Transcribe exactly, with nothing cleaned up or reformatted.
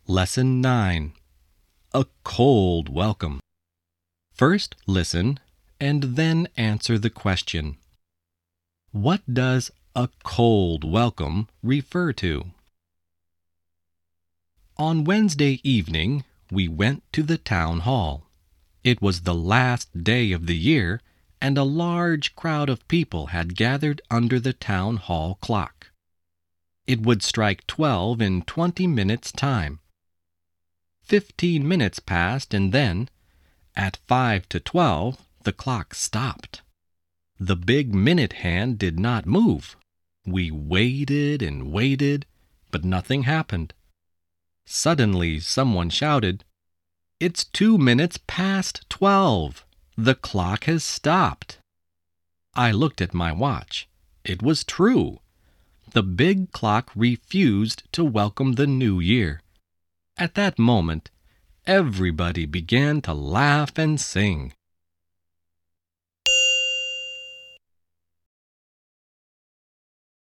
Lesson nine. A cold welcome. First listen and then answer the question. What does a cold welcome refer to? On Wednesday evening, we went to the town hall. It was the last day of the year, and a large crowd of people had gathered under the town hall clock. It would strike twelve in twenty minutes' time. Fifteen minutes passed, and then, at five to twelve, the clock stopped. The big minute hand did not move. We waited and waited, but nothing happened. Suddenly, someone shouted, "It's two minutes past twelve. The clock has stopped." I looked at my watch. It was true. The big clock refused to welcome the new year. At that moment, everybody began to laugh and sing.